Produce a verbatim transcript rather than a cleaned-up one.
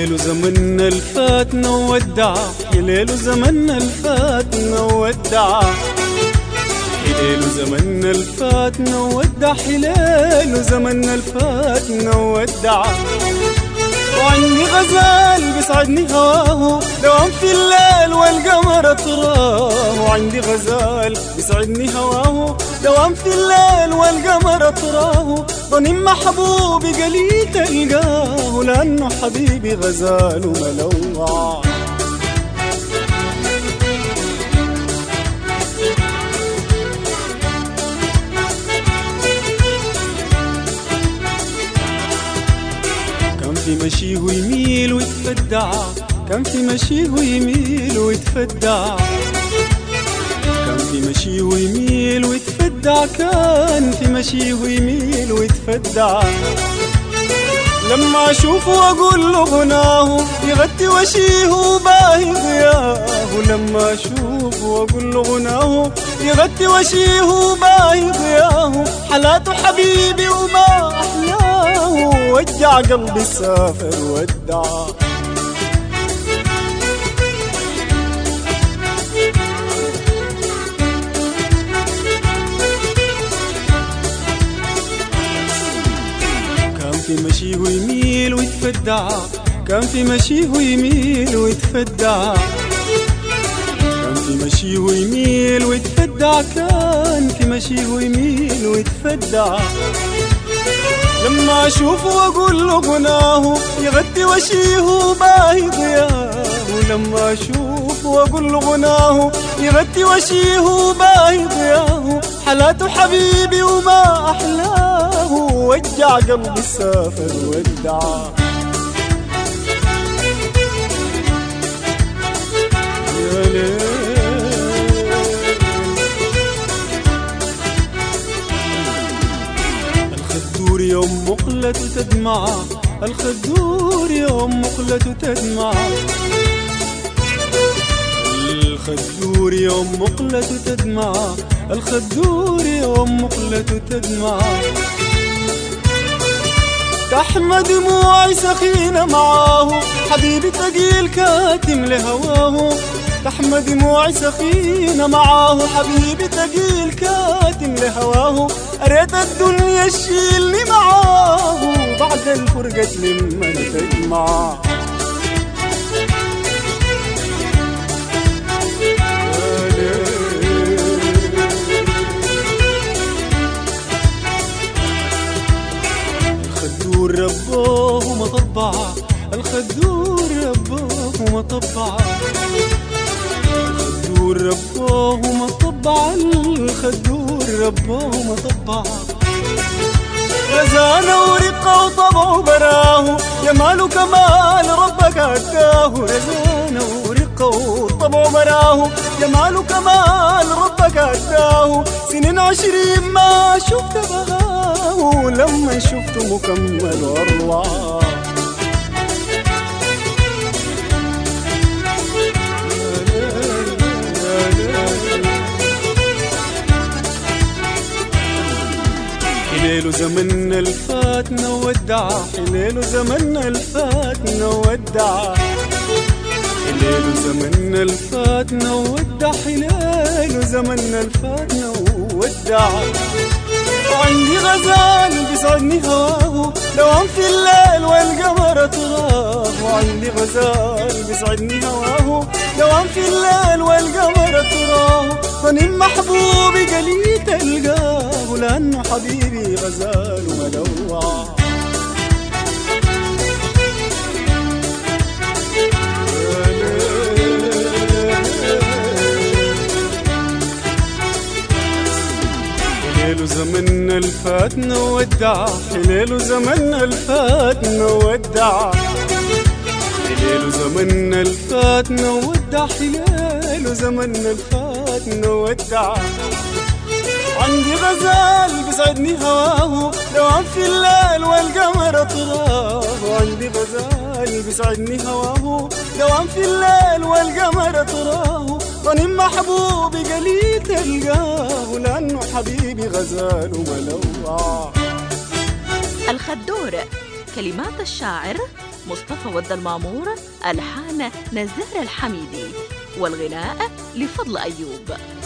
ليل زمننا الفاتنا وودع، يا ليل زمننا الفاتنا وودع، يا ليل زمننا الفاتنا وودع، يا ليل زمننا الفاتنا وودع. وعندي غزال بيسعدني هواه دوام في الليل والقمر تراه، وعندي غزال بيسعدني هواه دوام في الليل والقمر تراه. ظنين محبوبي قليل تلقاه، لأنه حبيبي غزال ملوع. في مشيه ويميل ويتفدع، كان في مشيه ويميل ويتفدع، كان في مشيه ويميل ويتفدع، كان في مشيه ويميل ويتفدع. لما اشوفه واقول له غناه يغطي وشيه وباهي ضياه، لما اشوفه واقول له غناه يغطي وشيه وباهي ضياه. حلاته حبيبي وما احلاه، وجع قلبي سافر ودع. كان في مشيه ويميل ويتفدع، كان في مشيه ويميل ويتفدع، كان في مشيه ويميل ويتفدع، كان في مشيه ويميل ويتفدع. لما اشوفه واقول له غناه يغطي وشيه وباهي ضياه، لما اشوفه واقول له غناه يغطي وشيه وباهي ضياه. حلاته حبيبي وما احلاه، وجع قلبي سافر ودع. يا ليل الخدور يوم مقلته تدمع، الخدور يوم مقلته تدمع، الخدور يوم مقلته تدمع، الخدور يوم مقلته تدمع. تحمى دموعي سخينة معاه، حبيبي ثقيل كاتم لهواه. تحمى دموعي سخينة معاه، حبيبي ثقيل كاتم لهواه. أريت الدنيا تشيلني معاه، بعد الفرقة لمن تجمع. الخدور رباه مطبع، الخدور رباه مطبع، الخدور رباه مطبع، الخدور رباه مطبع. رزانه ورقه وطبعه براه، جماله كمال ربك اداه. رزانه ورقه وطبعه براه، جماله كمال ربك اداه. سنين عشرين ما شفت بهاه، لما شفته مكمل واروع. ليل زمننا الفاتنا ودع، ليل زمننا الفاتنا ودع، ليل زمننا الفاتنا ودع، ليل زمننا الفاتنا ودع. وعندي غزال بيسعدني هواه دوام في الليل والقمر تراه، وعندي غزال بيسعدني هواه دوام في الليل والقمر تراه. ظنين محبوبي قليل تلقاه، لأنه حبيبي غزال ملوع. ليل زمننا الفاتنا ودع، ليل زمننا الفاتنا ودع، ليل زمننا الفاتنا ودع، ليل زمننا الفاتنا ودع. عندي غزال بيسعدني هواه دوام في الليل والقمر تراه، وعندي غزال بيسعدني هواه دوام في الليل والقمر تراه. ظنين محبوبي قليل تلقاه، لأنه حبيبي غزال ملوع. الخدور، كلمات الشاعر مصطفى ود المامور، ألحان نزار الحميدي، والغناء لفضل أيوب.